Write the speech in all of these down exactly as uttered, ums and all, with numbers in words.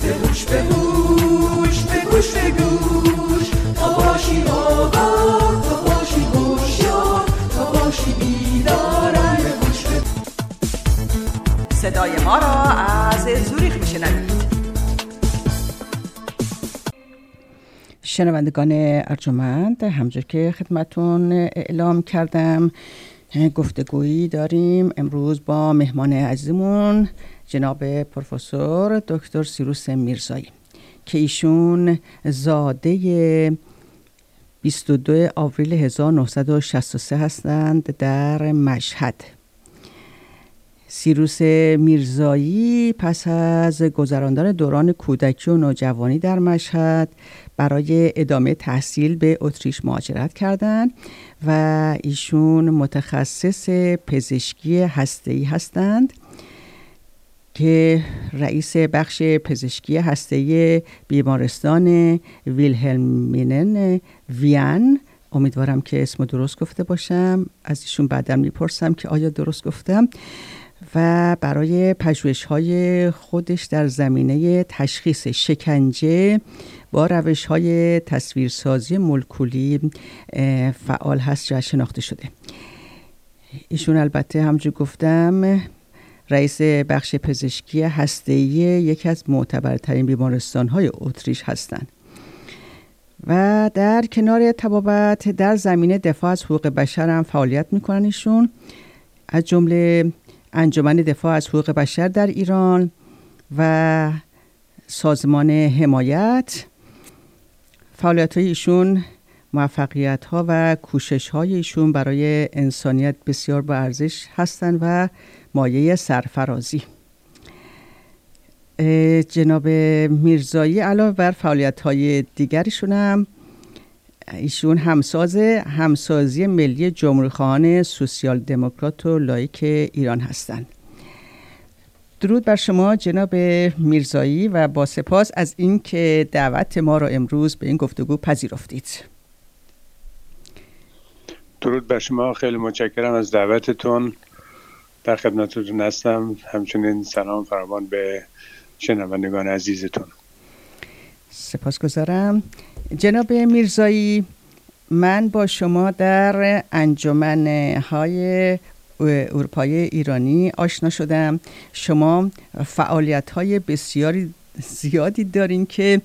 به گوش به گوش به گوش به گوش تا باشی آگاه تا باشی هوشیار تا باشی بیدار به گوش به صدای ما را از زوریخ میشنوید. شنوندگان ارجمند، همونجور که خدمتون اعلام کردم گفتگویی داریم امروز با مهمان عزیزمون جناب پروفسور دکتر سیروس میرزایی که ایشون زاده بیست و دو آوریل هزار و نهصد و شصت و سه هستند در مشهد. سیروس میرزایی پس از گذراندن دوران کودکی و نوجوانی در مشهد برای ادامه تحصیل به اتریش مهاجرت کردند و ایشون متخصص پزشکی هسته‌ای هستند که رئیس بخش پزشکی هسته‌ای بیمارستان ویلهلمینن وین، امیدوارم که اسمو درست گفته باشم، از ایشون بعداً میپرسم که آیا درست گفتم، و برای پژوهش‌های خودش در زمینه تشخیص شکنجه با روش‌های تصویرسازی مولکولی فعال هست و شناخته شده. ایشون البته همونجور گفتم رئیس بخش پزشکی هسته‌ای یکی از معتبرترین بیمارستان‌های اتریش هستند و در کنار طبابت در زمینه دفاع از حقوق بشر هم فعالیت می‌کنن. ایشون از جمله انجمن دفاع از حقوق بشر در ایران و سازمان حمایت، فعالیت‌های ایشون، موفقیت‌ها و کوشش‌های ایشون برای انسانیت بسیار با ارزش هستند و مایه سرفرازی. جناب میرزایی علاوه بر فعالیت‌های دیگریشون هم ایشون همساز همسازی ملی جمهوری‌خواهان سوسیال دموکرات و لایک ایران هستند. درود بر شما جناب میرزایی و با سپاس از اینکه دعوت ما را امروز به این گفتگو پذیرفتید. درود بر شما، خیلی متشکرم از دعوتتون، در خدمتتون هستم. همچنین سلام فراوان به شنوندگان عزیزتون. سپاسگزارم. جناب میرزایی، من با شما در انجمن‌های اروپایی ایرانی آشنا شدم. شما فعالیت‌های بسیاری زیادی دارین که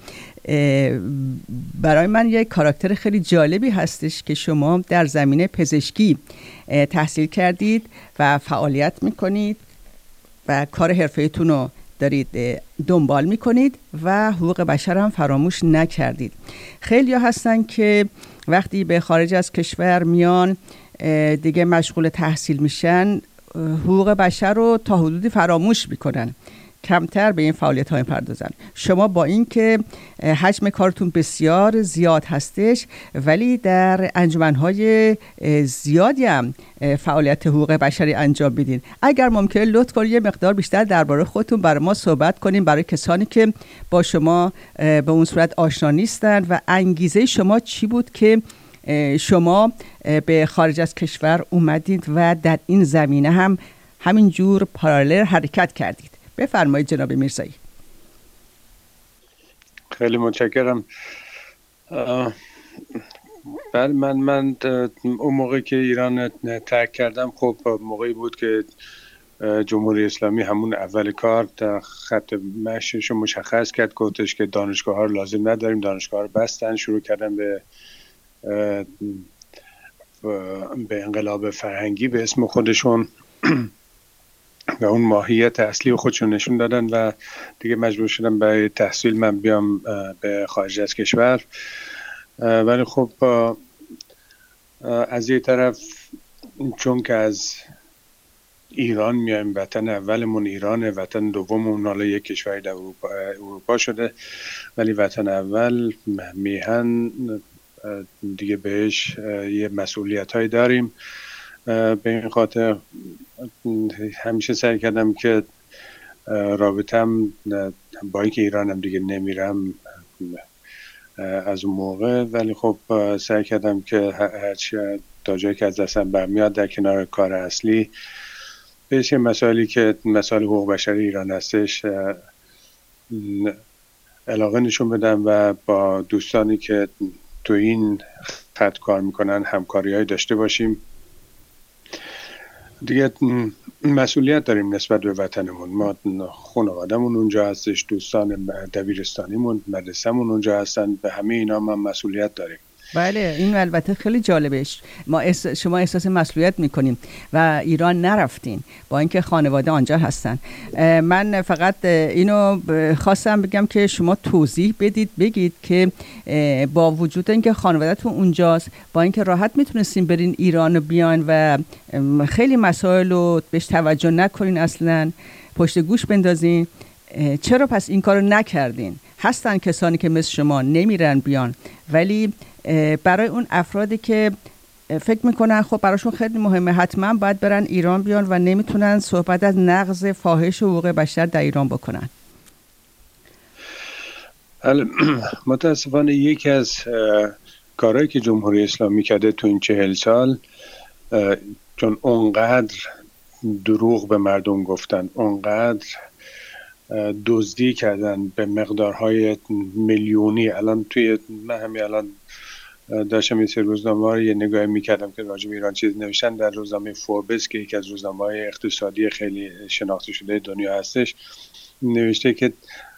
برای من یک کاراکتر خیلی جالبی هستش که شما در زمینه پزشکی تحصیل کردید و فعالیت میکنید و کار حرفه‌ایتون رو دارید دنبال میکنید و حقوق بشر هم فراموش نکردید. خیلی ها هستن که وقتی به خارج از کشور میان دیگه مشغول تحصیل میشن، حقوق بشر رو تا حدودی فراموش میکنن، کمتر به این فعالیت ها میپردازن. شما با این که حجم کارتون بسیار زیاد هستش ولی در انجمن‌های زیادی هم فعالیت حقوق بشری انجام بدین. اگر ممکنه لطف کنید یه مقدار بیشتر درباره خودتون برای ما صحبت کنیم، برای کسانی که با شما به اون صورت آشنا نیستن، و انگیزه شما چی بود که شما به خارج از کشور اومدید و در این زمینه هم همینجور پارالل حرکت کردید. بفرمایید جناب میرزایی. خیلی متشکرم. بله، من من اون موقع که ایران ترک کردم، خب موقعی بود که جمهوری اسلامی همون اول کار در خط مشیش رو مشخص کرد، گفتش که دانشگاه ها رو لازم نداریم، دانشگاه ها رو بستن، شروع کردن به به انقلاب فرهنگی به اسم خودشون و اون ماهیت اصلی خودشون نشون دادن و دیگه مجبور شدم برای تحصیل من بیام به خارج از کشور. ولی خب از یه طرف چون که از ایران میایم، وطن اولمون ایرانه، وطن دوممون حالا یک کشوری در اروپا, اروپا شده، ولی وطن اول میهن دیگه بهش یه مسئولیت هایی داریم. به این خاطر همیشه سعی کردم که رابطم با اینکه ایرانم دیگه نمیرم از اون موقع، ولی خب سعی کردم که هرچی تا جایی که از دستم برمیاد در کنار کار اصلی بهش مسائلی که مسائل حقوق بشری ایران هستش علاقه نشون بدم و با دوستانی که تو این خط کار میکنن همکاری‌های داشته باشیم. دیگه مسئولیت داریم نسبت به وطنمون. ما خانواده‌مون اونجا هستش، دوستان دبیرستانیمون، مدرسه‌مون اونجا هستن، به همه اینا ما مسئولیت داریم. بله، این البته خیلی جالبه. ما اس... شما احساس مسئولیت میکنیم و ایران نرفتین با اینکه خانواده آنجا هستن. من فقط اینو خواستم بگم که شما توضیح بدید، بگید که با وجود اینکه خانواده‌تون اونجاست، با اینکه راحت میتونستین برین ایران و بیان و خیلی مسائل رو بهش توجه نکنین، اصلا پشت گوش بندازین، چرا پس این کارو نکردین؟ هستن کسانی که مثل شما نمیرن بیان، ولی برای اون افرادی که فکر میکنن خب براشون خیلی مهمه حتما باید برن ایران بیان و نمیتونن صحبت از نقض فاحش حقوق بشر در ایران بکنن. متاسفانه یکی از کارهایی که جمهوری اسلامی کرده تو این چهل سال، چون اونقدر دروغ به مردم گفتن، اونقدر دزدی کردن به مقدارهای میلیونی. الان توی من همین الان داشتم این سری روزنامه ها رو یه نگاه میکردم که راجع به ایران چیز نوشتن. در روزنامه فوربس که یکی از روزنامه های اقتصادی خیلی شناخته شده دنیا هستش، نوشته که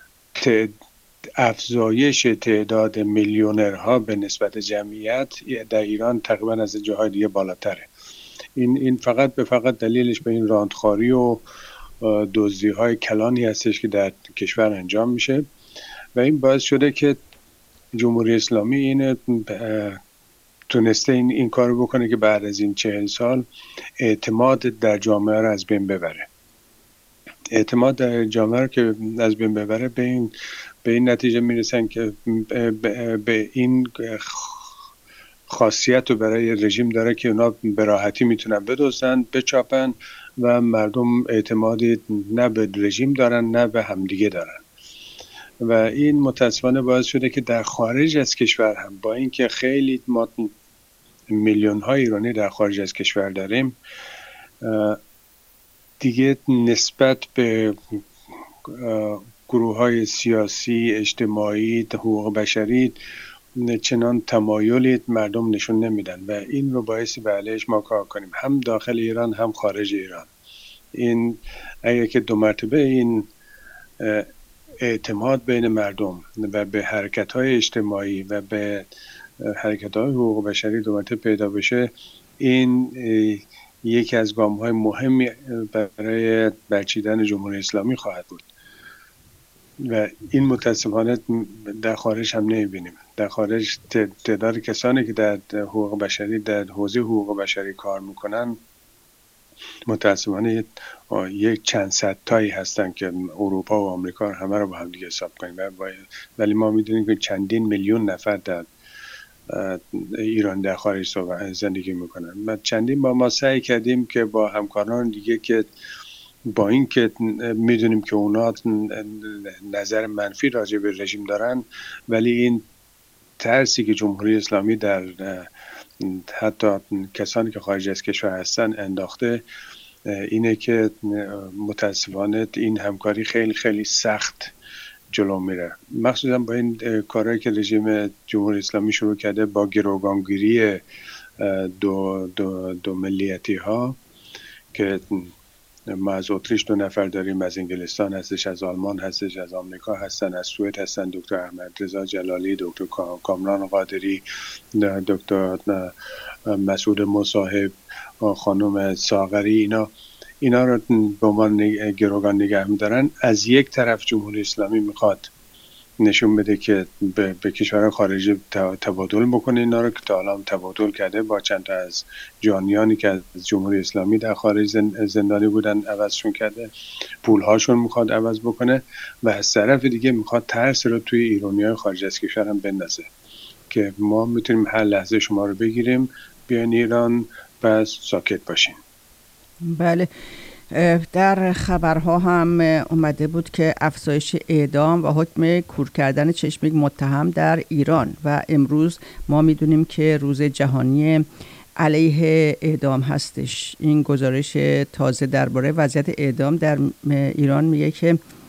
افزایش تعداد میلیونرها به نسبت جمعیت در ایران تقریبا از جاهای دیگه بالاتره. این این فقط به فقط دلیلش به این راندخواری و دزدی های کلانی هستش که در کشور انجام میشه و این باعث شده که جمهوری اسلامی این تونسته این, این کار بکنه که بعد از این چهل سال اعتماد در جامعه رو از بین ببره. اعتماد در جامعه رو که از بین ببره به این, به این نتیجه میرسن که به, به این خاصیت رو برای رژیم داره که اونا به راحتی میتونن بدزدن، بچاپن و مردم اعتمادی نه به رژیم دارن نه به همدیگه دارن و این متاسفانه باعث شده که در خارج از کشور هم، با اینکه خیلی ما میلیون های ایرانی در خارج از کشور داریم، دیگه نسبت به گروه های سیاسی، اجتماعی، حقوق بشری چنان تمایلی مردم نشون نمیدن و این رو باعث به علیهش ما کار کنیم، هم داخل ایران هم خارج ایران. این اگه که دو مرتبه این اعتماد بین مردم و به حرکت‌های اجتماعی و به حرکت‌های حقوق بشری دو مرتبه پیدا بشه، این یکی از گام‌های مهمی برای برچیدن جمهوری اسلامی خواهد بود و این متاسفانه در خارج هم نمی‌بینیم. در خارج تعداد کسانی که در حقوق بشری، در حوزه حقوق بشری کار میکنن متاسفانه یک چند صد تایی هستن که اروپا و آمریکا همه رو با هم دیگه حساب کنیم، ولی ما میدونیم که چندین میلیون نفر در ایران در خارج زندگی میکنن. ما چندین با ما سعی کردیم که با همکاران دیگه که با این که میدونیم که اونا نظر منفی راجع به رژیم دارن، ولی این ترسی که جمهوری اسلامی در حتی کسانی که خارج از کشور هستن انداخته اینه که متاسفانه این همکاری خیلی خیلی سخت جلو میره، مخصوصا با این کارهایی که رژیم جمهوری اسلامی شروع کرده با گروگانگیری دو, دو, دو ملیتی ها که ما از اتریش دو نفر داریم، از انگلستان هستش، از آلمان هستش، از آمریکا هستن، از سوئد هستن، دکتر احمد رضا جلالی، دکتر کامران قادری، دکتر مسعود مصاحب، خانم ساغری، اینا اینا رو به عنوان گروگان نگه می‌دارن. از یک طرف جمهوری اسلامی میخواد نشون بده که به, به کشور خارجی تبادل بکنه اینا رو، که تا حالا تبادل کرده با چند تا از جانیانی که از جمهوری اسلامی در خارج زندانی بودن، عوضشون کرده، پولهاشون میخواد عوض بکنه و از طرف دیگه میخواد ترس رو توی ایرانیای خارج از کشور هم بندازه که ما میتونیم هر لحظه شما رو بگیریم بیاین ایران بس ساکت باشین. بله، در خبرها هم اومده بود که افزایش اعدام و حکم کور کردن چشم متهم در ایران و امروز ما میدونیم که روز جهانی علیه اعدام هستش. این گزارش تازه درباره وضعیت اعدام در ایران میگه که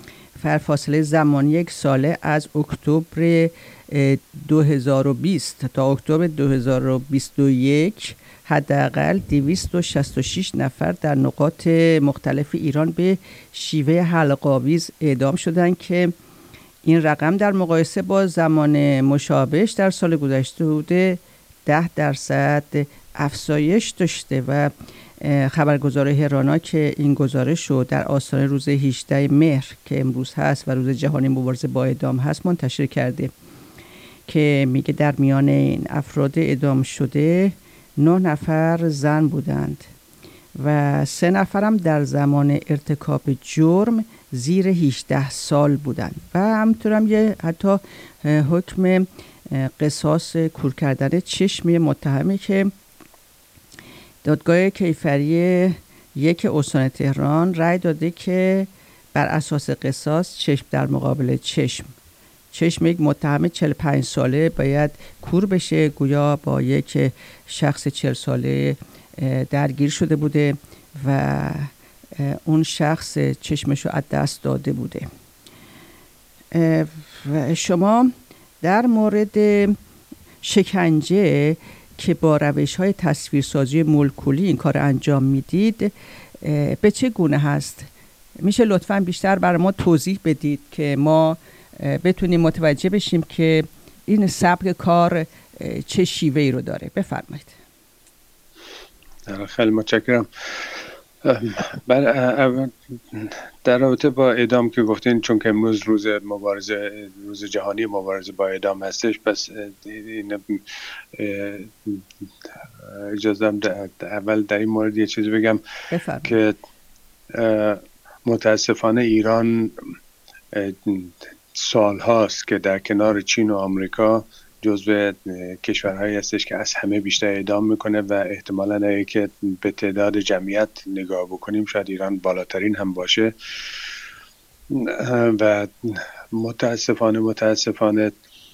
در فاصله زمانی یک ساله از اکتبر دو هزار و بیست تا اکتبر دو هزار و بیست و یک حداقل دویست و شصت و شش نفر در نقاط مختلف ایران به شیوه حلق‌آویز اعدام شدند که این رقم در مقایسه با زمان مشابهش در سال گذشته بوده ده درصد افزایش داشته و خبرگزار هرانا که این گزارش رو در آستانه روز هجدهم مهر که امروز هست و روز جهانی مبارزه با اعدام هست منتشر کرده که میگه در میان این افراد اعدام شده نه نفر زن بودند و سه نفرم در زمان ارتکاب جرم زیر هجده سال بودند و همینطورم یه حتی حکم قصاص کور کردن چشم متهمی که دادگاه کیفری یک استان تهران رأی داده که بر اساس قصاص چشم در مقابل چشم چشم یک متهم چهل و پنج ساله باید کور بشه، گویا با یک شخص چهل ساله درگیر شده بوده و اون شخص چشمشو از دست داده بوده. و شما در مورد شکنجه که با روش‌های تصویرسازی مولکولی این کار انجام میدید به چه گونه هست؟ میشه لطفاً بیشتر برای ما توضیح بدید که ما بتونیم متوجه بشیم که این سبک کار چه شیوه‌ای رو داره؟ بفرمایید. خیلی متشکرم. در رابطه با اعدام که گفتین، چون که امروز روز مبارزه روز جهانی مبارزه با اعدام هستش، پس این اجازه دارم اول در این مورد یه چیزی بگم بفرمایید. که متاسفانه ایران سال هاست که در کنار چین و آمریکا جزو کشورهایی هستش که از همه بیشتر اعدام میکنه و احتمالاً اگه که به تعداد جمعیت نگاه بکنیم شاید ایران بالاترین هم باشه و متاسفانه متاسفانه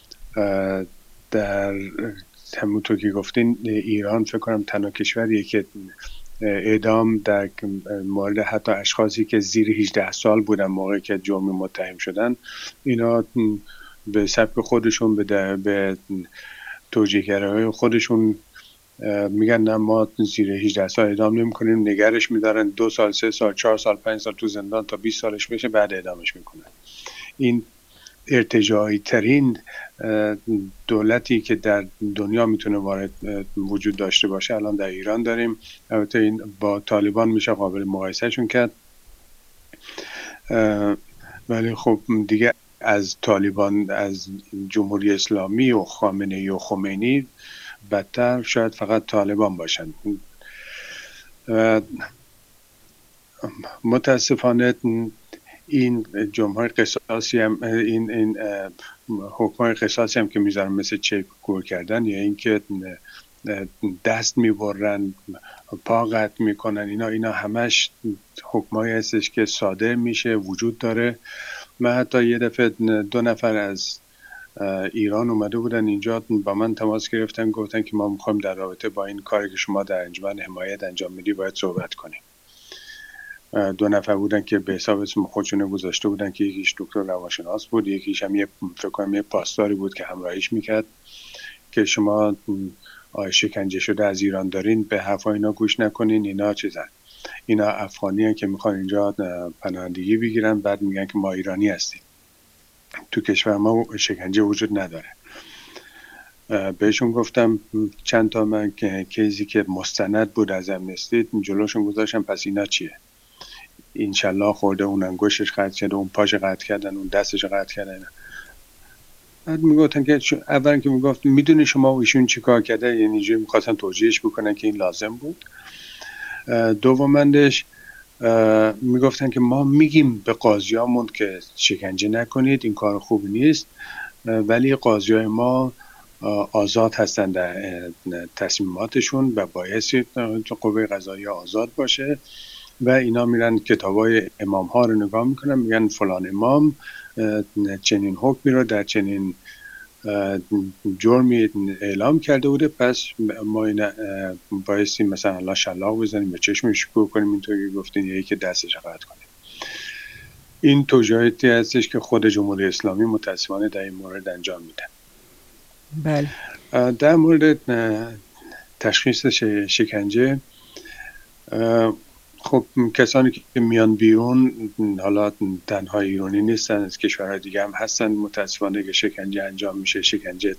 در همونطور که گفتین ایران فکر کنم تنها کشوریه که اعدام در مورد حتی اشخاصی که زیر هجده سال بودن موقعی که جرم متهم شدن، اینا به سبک خودشون به, به توجیهگرای خودشون میگن نه ما زیر هجده سال اعدام نمی کنیم، نگرش میدارن دو سال سه سال چهار سال پنج سال تو زندان تا بیست سالش بشه بعد اعدامش میکنن. این ارتجاعی ترین دولتی که در دنیا میتونه وارد وجود داشته باشه الان در ایران داریم. البته این با طالبان میشه قابل مقایسهشون کرد، ولی خب دیگه از طالبان، از جمهوری اسلامی و خامنه‌ای و خمینی بدتر شاید فقط طالبان باشن. متاسفانه این جمهوری قصاصی هم این این حکمای قصاصی هم که میذارن مثل چیپ کور کردن یا اینکه دست میبرن، پا قطع میکنن، اینا اینا همش حکمایی هستش که صادر میشه، وجود داره. من حتی یه دفعه دو نفر از ایران اومده بودن اینجا با من تماس گرفتن، گفتن که ما میخوایم در رابطه با این کاری که شما در انجمن حمایت انجام میدی باید صحبت کنیم. دو نفر بودن که به حساب اسم خودشون گذاشته بودن که یکیش دکتر روانشناس بود، یکیش هم یه فکر کنم یه پاسداری بود که همراهیش میکرد که شما شکنجه شده از ایران دارین، به حرفا اینا گوش نکنین، اینا چیزن، اینا افغانی هن که میخوان اینجا پناهندگی بگیرن، بعد میگن که ما ایرانی هستیم. تو کشور ما شکنجه وجود نداره. بهشون گفتم چند تا من که کیزی که مستند بود از امنستی جلوشون گذاشتم، پس اینا چیه؟ انشالله خورده، اون انگشتش قطع شده، اون پاش قطع کردن، اون دستش قطع کردن. بعد میگفتن که اولا که میگفت میدونی شما و ایشون چیکار کرده، یعنی اینجوری میخواستن توجیهش بکنن که این لازم بود. دومندش میگفتن که ما میگیم به قاضیامون که شکنجه نکنید، این کار خوبی نیست، ولی قاضیای ما آزاد هستن در تصمیماتشون و بایستی قوه قضاییه آزاد باشه. و اینا میرن کتابای امام ها رو نگاه میکنن، میگن فلان امام چنین حکمی رو در چنین جرمی اعلام کرده بوده، پس ما این بایستی مثلا الله شلاق بزنیم به چشمش کور کنیم، اینطوری گفتین، یکی که دستش قطع کنیم. این توجیهاتی هستش که خود جمهوری اسلامی متاسفانه در این مورد انجام میده. بله. در مورد تشخیص شکنجه، خب کسانی که میان بیرون، حالا تنها ایرانی نیستن، از کشورهای دیگه هم هستن، متاسفانه که شکنجه انجام میشه. شکنجه،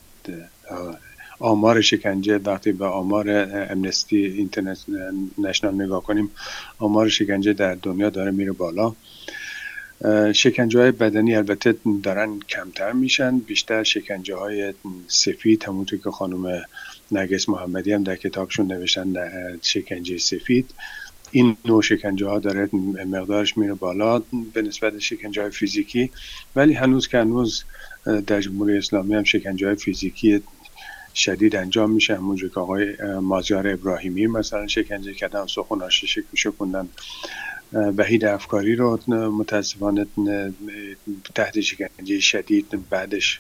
آمار شکنجه، وقتی به آمار امنستی اینترنشنال نگاه کنیم، آمار شکنجه در دنیا داره میره بالا. شکنجه های بدنی البته دارن کمتر میشن، بیشتر شکنجه های سفید، همونطور که خانم نرگس محمدی هم در کتابشون نوشتن شکنجه سفید، این نوع شکنجه ها داره مقدارش میره بالا به نسبت شکنجه های فیزیکی. ولی هنوز که هنوز در جمهوری اسلامی هم شکنجه های فیزیکی شدید انجام میشه. همونجور که آقای مازیار ابراهیمی مثلا شکنجه کردن، سخنهاش شکوندن. وحید افکاری رو متاسفانه تحت شکنجه شدید بعدش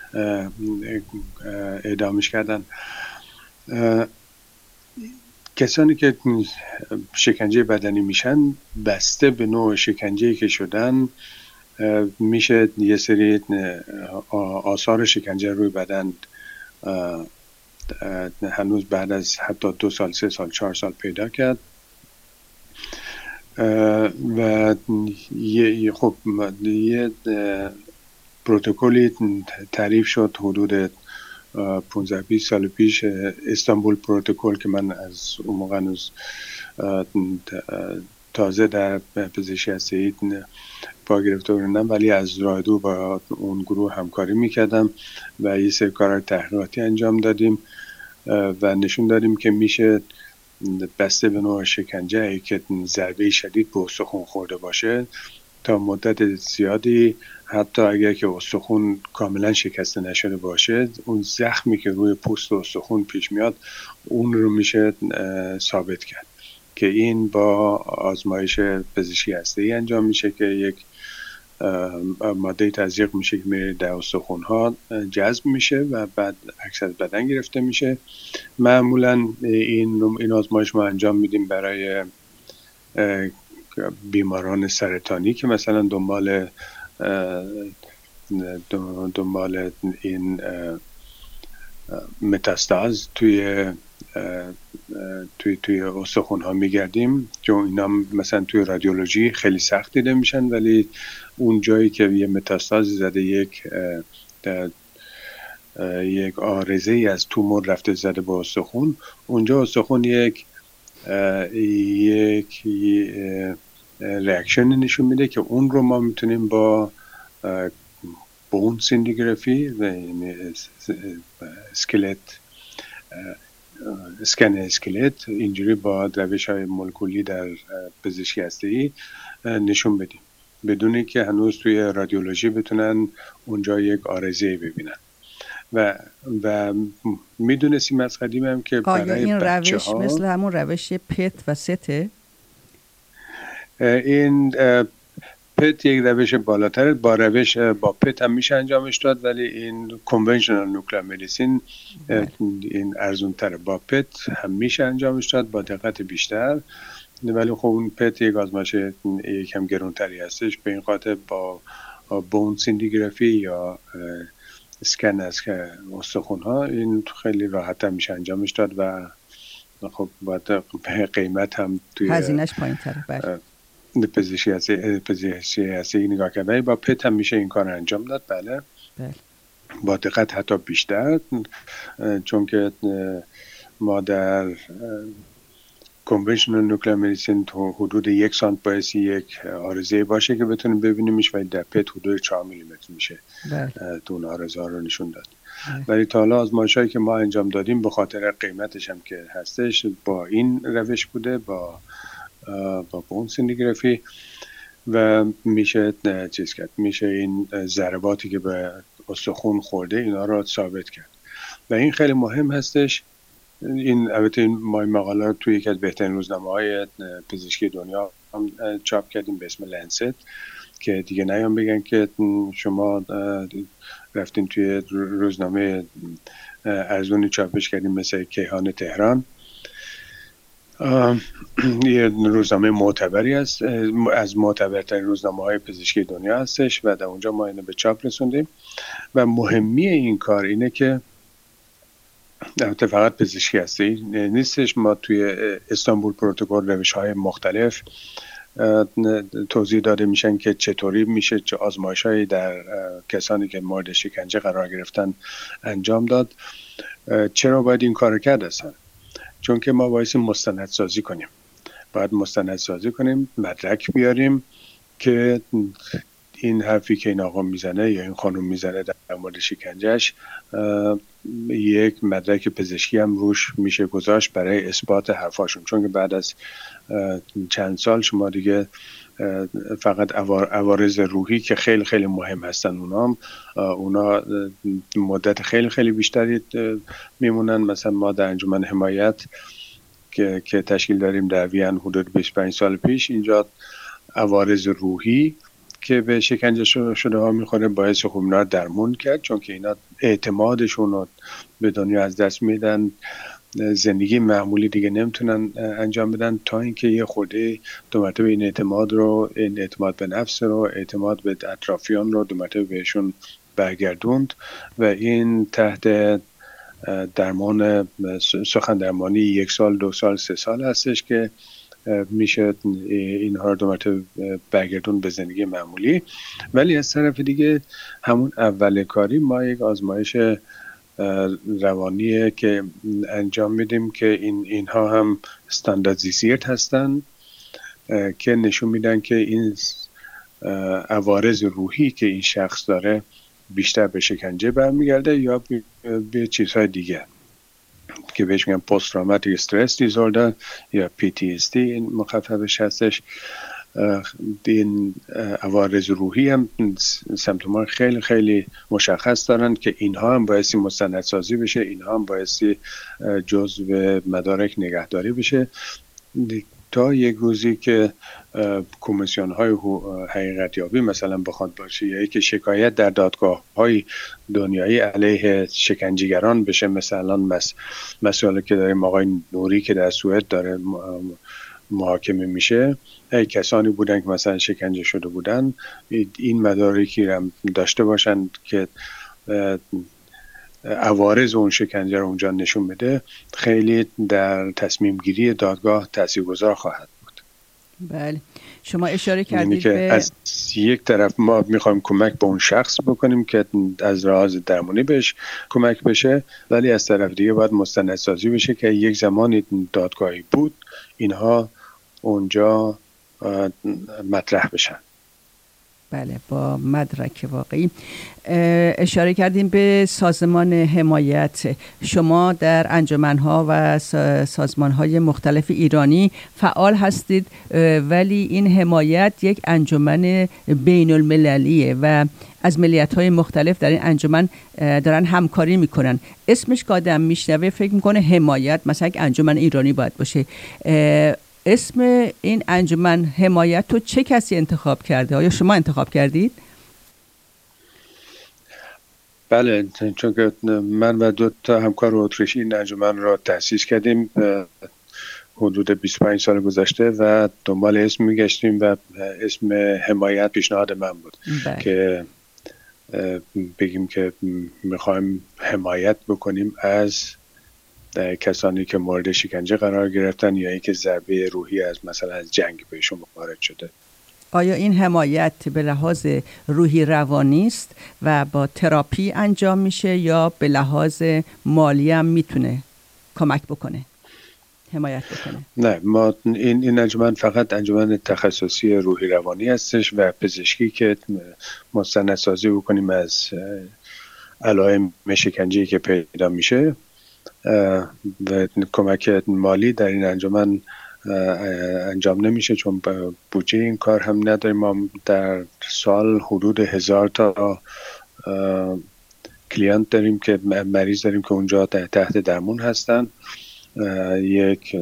اعدامش کردن. کسانی که شکنجه بدنی میشن، بسته به نوع شکنجه‌ای که شدن، میشه یه سری آثار شکنجه روی بدن هنوز بعد از حتی دو سال، سه سال، چهار سال پیدا کرد. و یه خب یه پروتکلی تعریف شد حدود پانزده بیست سال پیش، استانبول پروتکل، که من از اون موقع هنوز تازه در پزشکی هسته‌ای پا گرفته بودم، ولی از راه دور با اون گروه همکاری میکردم و یه سری کارهای تحقیقاتی انجام دادیم و نشون دادیم که میشه بسته به نوع شکنجه که ضربه شدید به استخوان خورده باشه، تا مدت زیادی، حتی اگر که استخوان کاملا شکسته نشده باشه، اون زخمی که روی پوست و استخوان پیش میاد، اون رو میشه ثابت کرد که این با آزمایش پزشکی هسته‌ای انجام میشه که یک ماده تزریق میشه که میره در استخوان‌ها جذب میشه و بعد عکس از بدن گرفته میشه. معمولا این این آزمایش ما انجام میدیم برای بیماران سرطانی که مثلا دنبال دنبال این متاستاز توی توی توی استخوان ها میگردیم، چون اینا مثلا توی رادیولوژی خیلی سخت دیده میشن، ولی اون جایی که یه متاستاز زده، یک یک آرزه ای از تومور رفته زده به استخوان، اونجا استخوان یک یک ریاکشن نشون میده که اون رو ما میتونیم با بون سینتیگرافی، اسکلت، اسکن اسکلت، اینجوری با روش های مولکولی در پزشکی هسته‌ای نشون بدیم، بدون اینکه هنوز توی رادیولوژی بتونن اونجا یک آرزه ببینن. و و میدونستیم از قدیم هم که برای این بچه روش ها مثل همون روش پت و سته؟ این پت یک روش بالاتر، با روش با پت هم میشه انجامش داد، ولی این کنونشنال نوکلئر مدیسین این ارزون تره. با پت هم میشه انجامش داد با دقت بیشتر، ولی خب اون پت یک آزمایش یکم گرانتری هستش، به این خاطر با بون سینتیگرافی یا اسکن از استخوان ها این خیلی راحت هم میشه انجامش داد و خب باید قیمت هم توی هزینه‌اش پایین‌تره. بله. پزشکی هستی پزشکی هستی نگاه کردن، با پت هم میشه این کار انجام داد. بله. بله. با دقت حتی بیشتر، چون که ما در کنونشنال نوکلئر مدیسین تو حدود یک سانت باعث یک آرزه باشه که بتونیم ببینیمش، ولی در پت حدود چهار میلیمتر میشه تو اون آرزه ها رو نشون داد. ولی تا حالا آزمایش‌هایی که ما انجام دادیم به خاطر قیمتش هم که هستش، با این روش بوده، با با بون سینتیگرافی، و میشه چیز کرد، میشه این ضرباتی که به استخوان خورده اینا رو ثابت کرد و این خیلی مهم هستش. این البته این ما این مقاله رو توی یکی از بهترین روزنامه‌های پزشکی دنیا هم چاپ کردیم به اسم لنست، که دیگه نیام بگن که شما رفتین توی روزنامه ارزونی چاپش کردیم مثل کیهان تهران. یه روزنامه معتبری است، از معتبرترین روزنامه‌های پزشکی دنیا هستش و در اونجا ما اینو به چاپ رسوندیم و مهمی این کار اینه که البته فقط پزشکی هستی نیستش. ما توی استانبول پروتکل روش‌های مختلف توضیح داده میشن که چطوری میشه چه آزمایش‌هایی در کسانی که مورد شکنجه قرار گرفتن انجام داد. چرا باید این کار کرد اصلا؟ چون که ما باید مستندسازی کنیم، باید مستندسازی کنیم، مدرک بیاریم که این حرفی که این آقا میزنه یا این خانم میزنه در مورد شکنجهش یک مدرک پزشکی هم روش میشه گذاشت برای اثبات حرفاشون. چون که بعد از چند سال شما دیگه فقط عوارض روحی که خیلی خیلی مهم هستن اونا اونا مدت خیلی خیلی بیشتری میمونن. مثلا ما در انجمن حمایت که که تشکیل داریم در وین حدود بیست و پنج سال پیش، اینجا عوارض روحی که به شکنجه شده ها میخوره باعث خب اینا درمون کرد، چون که اینا اعتمادشون رو به دنیا از دست میدن، زندگی معمولی دیگه نمیتونن انجام بدن تا اینکه یه خورده دو مرتبه این اعتماد رو، این اعتماد به نفس رو، اعتماد به اطرافیان رو دو مرتبه بهشون برگردوند و این تحت درمان سخن درمانی یک سال دو سال سه سال هستش که میشه اینها رو دو مرتبه برگردون به زندگی معمولی. ولی از طرف دیگه همون اول کاری ما یک آزمایش روانیه که انجام میدیم که این اینها هم استانداردیزیرد هستن که نشون میدن که این عوارض روحی که این شخص داره بیشتر به شکنجه برمیگرده یا به چیزهای دیگه که بهش میگن پست تروماتیک استرس دیزوردر یا پی تی اس دی، این مخففش هستش. این عوارض روحی هم سمپتوم‌ها خیلی خیلی مشخص دارن که اینها هم بایستی مستندسازی بشه، اینها هم بایستی جزو مدارک نگهداری بشه تا یک روزی که کمیسیون های حقیقت یابی مثلا بخواد باشه یا که شکایت در دادگاه های دنیایی علیه شکنجهگران بشه. مثلا مس... مسئله که داریم آقای نوری که در سوئد داره محاکمه میشه، ای کسانی بودن که مثلا شکنجه شده بودن، این مدارکی هم داشته باشن که عوارض اون شکنجه رو اونجا نشون بده، خیلی در تصمیم گیری دادگاه تاثیرگذار خواهد بود. بله، شما اشاره کردید که به از یک طرف ما میخوایم کمک به اون شخص بکنیم که از لحاظ درمانی بهش کمک بشه، ولی از طرف دیگه باید مستندسازی بشه که یک زمانی دادگاهی بود اینها اونجا مطرح بشن. بله، با مدرک واقعی. اشاره کردیم به سازمان حمایت. شما در انجمن‌ها و سازمان‌های مختلف ایرانی فعال هستید، ولی این حمایت یک انجمن بین المللیه و از ملیت‌های مختلف در این انجمن دارن همکاری میکنن. اسمش که آدم میشنوه فکر میکنه حمایت مثلا یک انجمن ایرانی باید باشه. اسم این انجمن حمایت رو چه کسی انتخاب کرده؟ آیا شما انتخاب کردید؟ بله، چون که من و دو تا همکار اتریشی این انجمن را تأسیس کردیم حدود بیست و پنج سال گذشته و دنبال اسم میگشتیم و اسم حمایت پیشنهاد من بود. بله. که بگیم که میخوایم حمایت بکنیم از کسانی که مورد شکنجه قرار گرفتن یا اینکه ضربه روحی از مثلا از جنگ بهشون وارد شده. آیا این حمایت به لحاظ روحی روانی است و با تراپی انجام میشه یا به لحاظ مالی هم میتونه کمک بکنه، حمایت بکنه؟ نه، ما این این انجمن فقط انجمن تخصصی روحی روانی هستش و پزشکی که مستندسازی بکنیم از علائم شکنجه‌ای که پیدا میشه و کمک مالی در این انجمن انجام نمیشه چون بودجه این کار هم نداریم. ما در سال حدود هزار تا کلینت داریم که مریض داریم که اونجا تحت درمون هستن. یک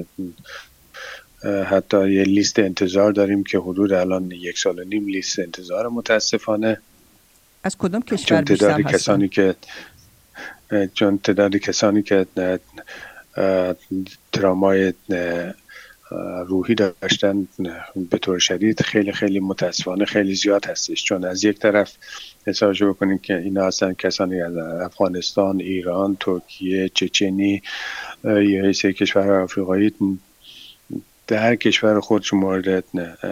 حتی یه لیست انتظار داریم که حدود الان یک سال و نیم لیست انتظار متاسفانه. از کدام کشور بیشتر هستن؟ کسانی که چون تعداد کسانی که ترامای روحی داشتن به طور شدید خیلی خیلی متاسفانه خیلی زیاد هستش. چون از یک طرف حسابش بکنید که اینا هستن کسانی از افغانستان، ایران، ترکیه، چچنی یا سه کشور آفریقایی در هر کشور خودش مورد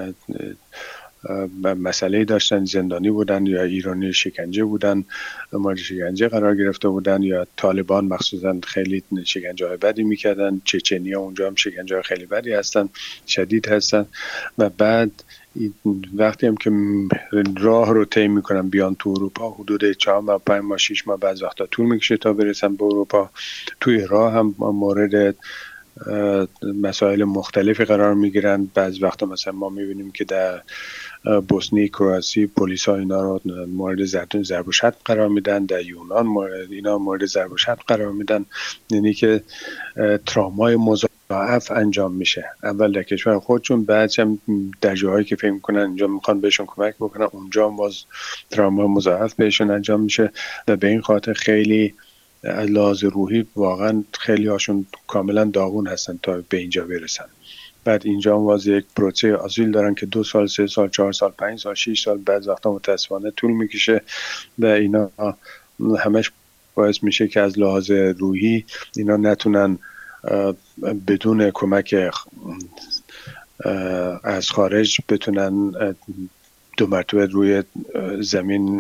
مسئله داشتن، زندانی بودن یا ایرانی شکنجه بودن، مورد شکنجه قرار گرفته بودن، یا طالبان مخصوصا خیلی شکنجه های بدی میکردن. چچنی ها اونجا هم شکنجه های خیلی بدی هستن، شدید هستن. و بعد وقتی هم که راه رو طی میکنن بیان تو اروپا، حدود چهار ماه، پنج ماه، شش ماه بعض وقتا طول میکشه تا برسن به اروپا. توی راه هم مورد مسائل مختلفی قرار میگیرن. بعض وقتا مثلا ما میبینیم که در بوسنی، کرواسی پلیس ها اینا رو مورد ضرب و شتم قرار میدن، در یونان مورد اینا مورد ضرب و شتم قرار میدن. یعنی که ترامای مضاعف انجام میشه، اول در کشور خودشون، بعد هم در جاهایی که فکر میکنن اینجا میخوان بهشون کمک بکنن اونجا باز ترامای مضاعف بهشون انجام میشه. و به این خاطر خیلی از لحاظ روحی واقعا خیلی هاشون کاملا داغون هستن تا به اینجا برسن. بعد اینجا هم واضح یک پروسه آزیل دارن که دو سال، سه سال، چهار سال، پنج سال، شش سال بعد وقتا متاسفانه طول میکشه و اینا همش باعث میشه که از لحاظ روحی اینا نتونن بدون کمک از خارج بتونن دو مرتبه روی زمین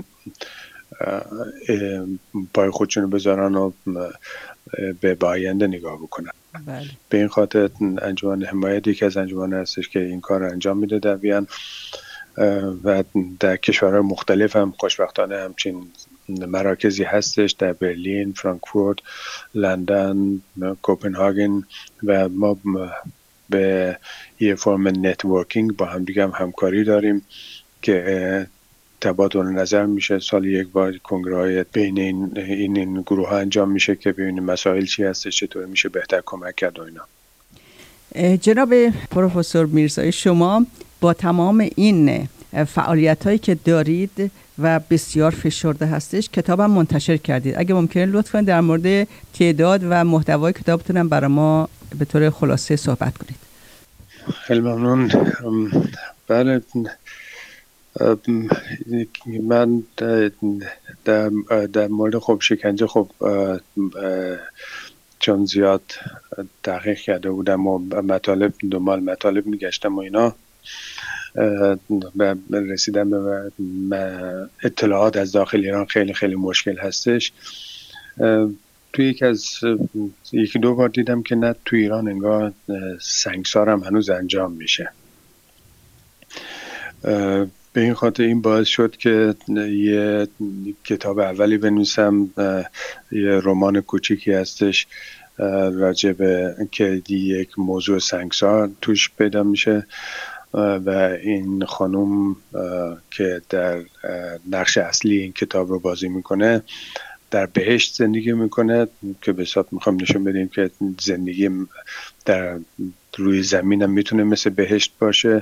پای خودشون بذارن و به آینده نگاه بکنن. بله. به این خاطر انجمن حمایت یکی از انجمن هستش که این کار انجام میده در وین و در کشورهای مختلف هم خوشبختانه همچین مراکزی هستش، در برلین، فرانکفورت، لندن، کوپنهاگن، و ما به یه فرم نتورکینگ با هم دیگه هم همکاری داریم که تبادل نظر میشه. سال یک بار کنگره‌های بین این این, این گروه ها انجام میشه که ببینیم مسائل چی هستش، چطور میشه بهتر کمک کرد و اینا. جناب پروفسور میرزایی، شما با تمام این فعالیت هایی که دارید و بسیار فشرده هستش کتابم منتشر کردید. اگه ممکنه لطفا در مورد تعداد و محتوای کتابتون برای ما به طور خلاصه صحبت کنید. خیلی ممنون. بله، من در, در مورد خب شکنجه خب چون زیاد تحقیق کرده بودم و مطالب دنبال مطالب میگشتم و اینا رسیدم به اطلاعات از داخل ایران خیلی خیلی مشکل هستش. توی یک از یکی دو بار دیدم که نه توی ایران انگار سنگسار هم هنوز انجام میشه. به این خاطر این باعث شد که یه کتاب اولی بنویسم، یه رمان کوچیکی هستش راجع به که یک موضوع سنگسار توش پیدا میشه و این خانوم که در نقش اصلی این کتاب رو بازی میکنه در بهشت زندگی میکنه، که به حساب میخوام نشون بدیم که زندگی در روی زمین هم میتونه مثل بهشت باشه.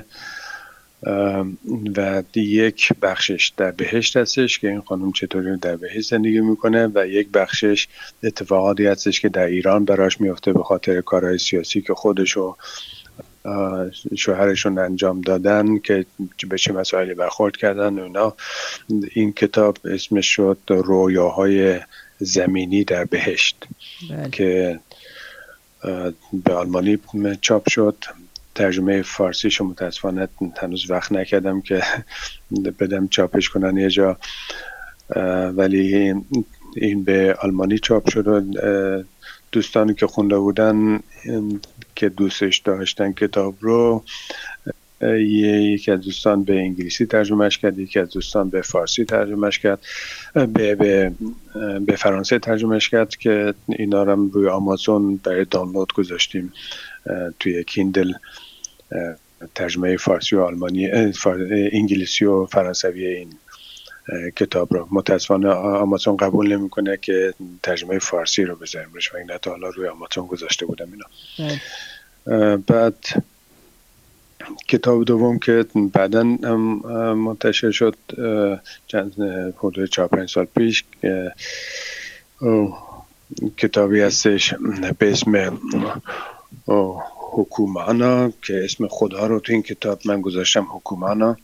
و یک بخشش در بهشت هستش که این خانم چطوری در بهشت زندگی میکنه و یک بخشش اتفاقاتی هستش که در ایران براش میفته به خاطر کارهای سیاسی که خودش و شوهرشون انجام دادن که به چه مسائلی برخورد کردن و اینا. این کتاب اسمش شد رویاهای زمینی در بهشت بله. که به آلمانی چاپ شد. ترجمه فارسیشو متاسفانه هنوز وقت نکردم که بدم چاپش کنن یه جا، ولی این به آلمانی چاپ شد. دوستانی که خونده بودن که دوستش داشتن کتاب رو، یکی از دوستان به انگلیسی ترجمهش کرد، یکی از دوستان به فارسی ترجمهش کرد، به به به فرانسه ترجمهش کرد که اینا رو روی آمازون برای دانلود گذاشتیم توی کیندل. ترجمه فارسی و آلمانی، انگلیسی و فرانسوی این کتاب رو متاسفانه آمازون قبول نمیکنه که ترجمه فارسی رو بذاریم روش، و این تا حالا روی آمازون گذاشته بودم اینا. بعد کتاب دوم که بعداً منتشر شد چند حدود چهار پنج سال پیش، کتابی هستش به اسم حکومانا که اسم خدا رو تو این کتاب من گذاشتم حکومانا.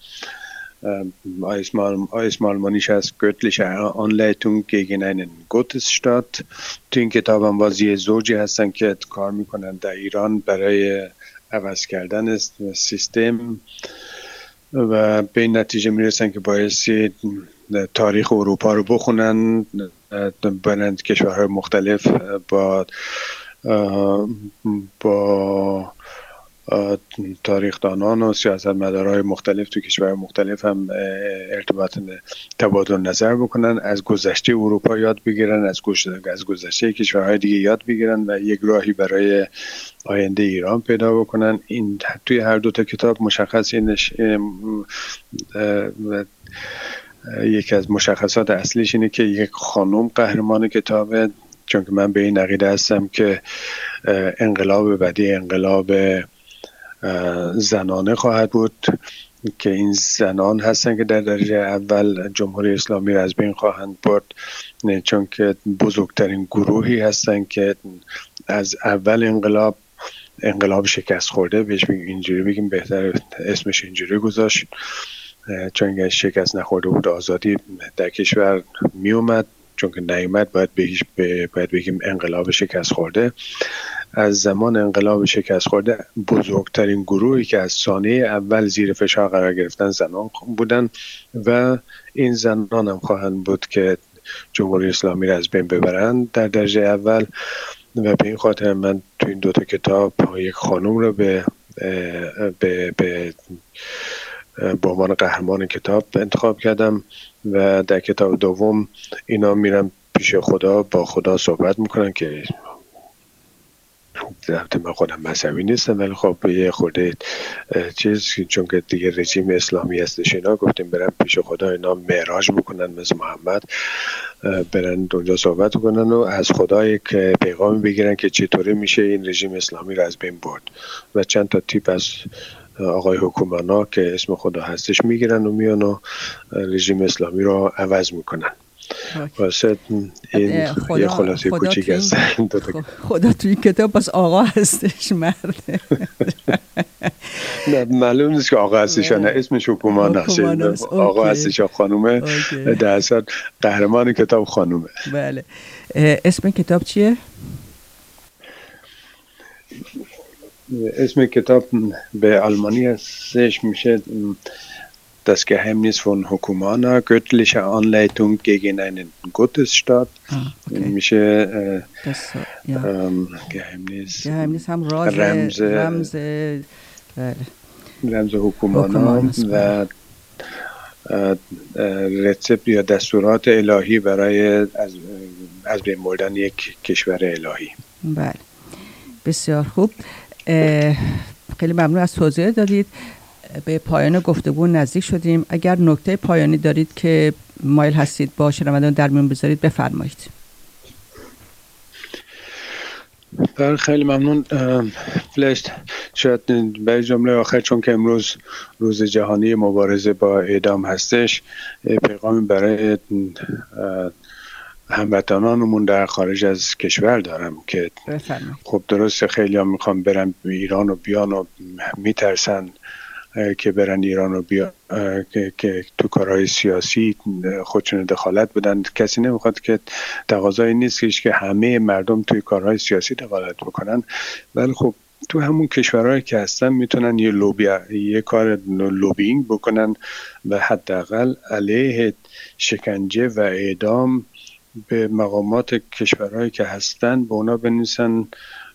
آیسمالمانیش از göttliche Anleitung gegen einen Gottesstaat. تو این کتاب هم باز یه زوجی هستن که کار میکنن در ایران برای عوض کردن سیستم و به این نتیجه میرسن که بایستی تاریخ اروپا رو بخونن، برند کشورهای مختلف با با تاریخدانان و سیاستمدارهای مختلف تو کشورهای مختلف هم ارتباط تبادل نظر بکنن، از گذشته اروپا یاد بگیرن، از از گذشته کشورهای دیگه یاد بگیرن و یک راهی برای آینده ایران پیدا بکنن. این توی هر دو تا کتاب مشخص اینش یکی از مشخصات اصلیش اینه که یک خانم قهرمان کتابه، چون که من به این عقیده هستم که انقلاب بعدی انقلاب زنانه خواهد بود که این زنان هستن که در درجه اول جمهوری اسلامی را از بین خواهند برد، چون که بزرگترین گروهی هستن که از اول انقلاب انقلاب شکست خورده، بهش بگیم اینجوری بگیم بهتر اسمش اینجوری گذاشت، چون که شکست نخورده بود آزادی در کشور می اومد، چون که نیامد باید بگیش باید بگیم انقلاب شکست خورده. از زمان انقلاب شکست خورده بزرگترین گروهی که از ثانیه اول زیر فشار قرار گرفتن زنان بودن و این زنان هم خواهند بود که جمهوری اسلامی را از بین ببرند در درجه اول. و به این خاطر من تو این دوتا کتاب یک خانم رو به به به به عنوان قهرمان کتاب انتخاب کردم و در کتاب دوم اینا میرم پیش خدا، با خدا صحبت میکنن که البته من خودم مذهبی نیستم ولی خب یه خورده چیز، چون که دیگه رژیم اسلامی هستش اینا، گفتیم برن پیش خدا اینا معراج بکنن مثل محمد، برن اونجا صحبت کنن و از خدا یک پیغامی بگیرن که چطوری میشه این رژیم اسلامی رو از بین برد و چند تا تیپ از آقای حکومانا که اسم خدا هستش میگیرن و میان و رژیم اسلامی رو عوض میکنن. واسه این خدا، یه خلاصه کوچیک است. خدا توی کتاب بس آقا هستش مرده؟ نه معلوم نیست که آقا هستش یا نه، اسمش حکومان هست، آقا هستش یا خانومه، در اصل قهرمان کتاب خانومه. بله. اسم کتاب چیه؟ اسم کتاب به آلمانی هستش، میشه Das Geheimnis von Hukumana, göttliche Anleitung gegen einen Gottesstaat. Ah, okay. میشه das, ja. Geheimnis Geheimnis هم راز رمز رمز رمز حکومانا و رسپت یا دستورات الهی برای از از بین بردن یک کشور الهی. بله بسیار خوب، خیلی ممنون از توضیح دادید. به پایان گفتگو نزدیک شدیم. اگر نکته پایانی دارید که مایل هستید با شنوندگان در میون بذارید بفرمایید. بله خیلی ممنون. فلشت شاید برای جمله آخر، چون که امروز روز جهانی مبارزه با اعدام هستش، پیغامی برای هموطنانمون در خارج از کشور دارم که بفرمایید. خب درسته خیلی هم میخوام برن ایران و بیان و میترسن که برن ایران و بیا که, که تو کارهای سیاسی خودشون دخالت بدن. کسی نمیخواد که تقاضایی نیست که همه مردم توی کارهای سیاسی دخالت بکنن، ولی خب تو همون کشورهایی که هستن میتونن یه لوبی یه کار لوبینگ بکنن و حداقل علیه شکنجه و اعدام به مقامات کشورهایی که هستن به اونا بنویسن.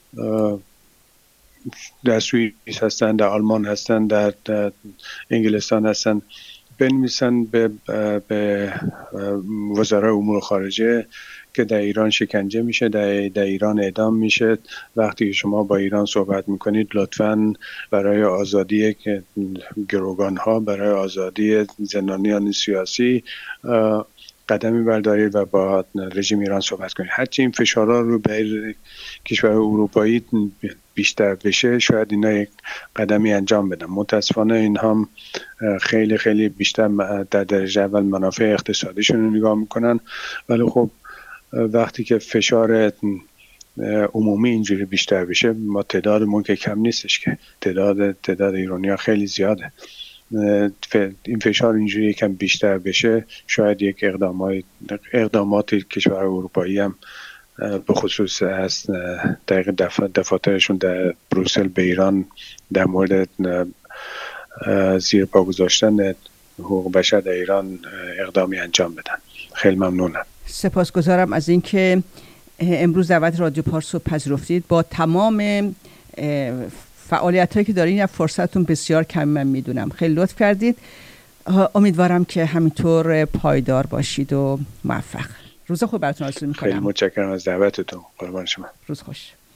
در سوئیس هستن، در آلمان هستن، در, در انگلستان هستن، بنویسن به, به وزرای امور خارجه که در ایران شکنجه میشه، در, در ایران اعدام میشه. وقتی شما با ایران صحبت میکنید لطفاً برای آزادی گروگان ها، برای آزادی زندانیان سیاسی قدمی بردارید و با رژیم ایران صحبت کنید. هرچی این فشارها رو به کشور اروپایی بیشتر بشه شاید اینا یک قدمی انجام بدن. متاسفانه این هم خیلی خیلی بیشتر در درجه اول منافع اقتصادیشون رو نگاه میکنن، ولی خب وقتی که فشار عمومی اینجوری بیشتر بشه، ما تعدادمون که کم نیستش که تعداد تعداد ایرانی ها خیلی زیاده. این فشار اینجوری یکم بیشتر بشه، شاید یک اقدامات اقدامات کشور اروپایی هم به خصوص از دقیق دف... دفاترشون در بروسل به ایران در مورد زیر پا گذاشتن حقوق بشر در ایران اقدامی انجام بدن. خیلی ممنونم. سپاسگزارم از اینکه امروز دعوت رادیو پارس رو پذیرفتید. با تمام فعالیتایی که دارین فرصتتون بسیار کم من میدونم، خیلی لطف کردید. امیدوارم که همینطور پایدار باشید و موفق. روز خوب براتون آرزو میکنم. خیلی متشکرم از دعوتتون. قربان شما. روز خوش.